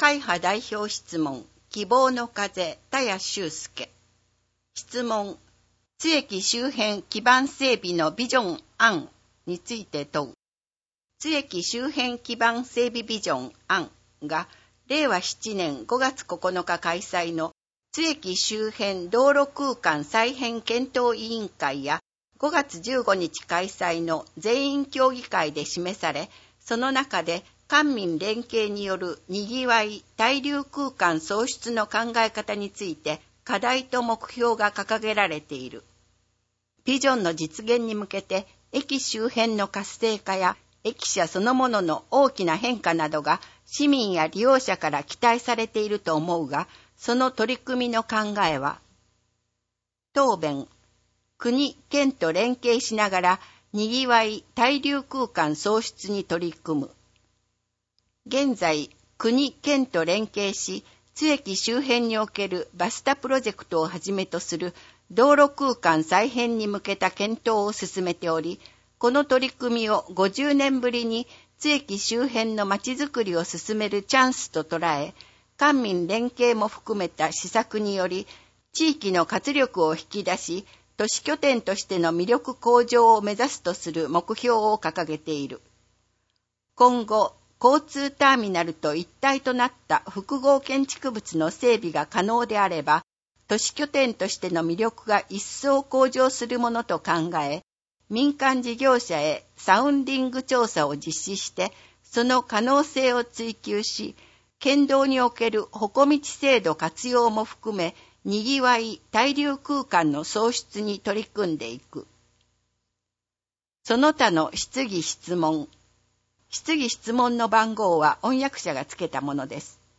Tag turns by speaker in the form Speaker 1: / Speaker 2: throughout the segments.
Speaker 1: 会派代表質問、希望の風、田谷修介。質問、津駅周辺基盤整備のビジョン案について問う。津駅周辺基盤整備ビジョン案が、令和7年5月9日開催の津駅周辺道路空間再編検討委員会や5月15日開催の全員協議会で示され、その中で官民連携によるにぎわい滞留空間創出の考え方について課題と目標が掲げられている。ビジョンの実現に向けて駅周辺の活性化や駅舎そのものの大きな変化などが市民や利用者から期待されていると思うが、その取り組みの考えは、答弁、国・県と連携しながらにぎわい滞留空間創出に取り組む。現在、国・県と連携し、津駅周辺におけるバスタプロジェクトをはじめとする道路空間再編に向けた検討を進めており、この取り組みを50年ぶりに津駅周辺のまちづくりを進めるチャンスと捉え、官民連携も含めた施策により、地域の活力を引き出し、都市拠点としての魅力向上を目指すとする目標を掲げている。今後、交通ターミナルと一体となった複合建築物の整備が可能であれば、都市拠点としての魅力が一層向上するものと考え、民間事業者へサウンディング調査を実施して、その可能性を追求し、県道におけるほこみち制度活用も含め、にぎわい滞留空間の創出に取り組んでいく。その他の質疑質問。質疑質問の番号は翻訳者がつけたものです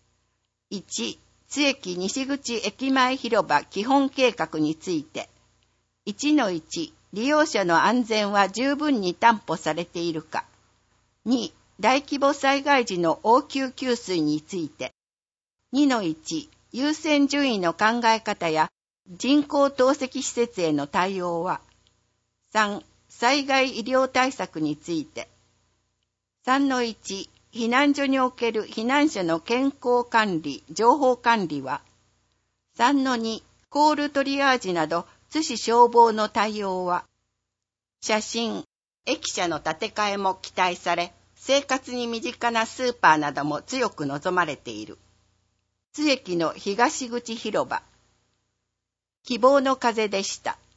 Speaker 1: 。1、津駅西口駅前広場基本計画について。1-1、利用者の安全は十分に担保されているか。2、大規模災害時の応急給水について。2-1、優先順位の考え方や人工透析施設への対応は。3、災害医療対策について。3-1、避難所における避難者の健康管理、情報管理は。3-2、コールトリアージなど津市消防の対応は。写真、駅舎の建て替えも期待され、生活に身近なスーパーなども強く望まれている。津駅の東口広場。希望の風でした。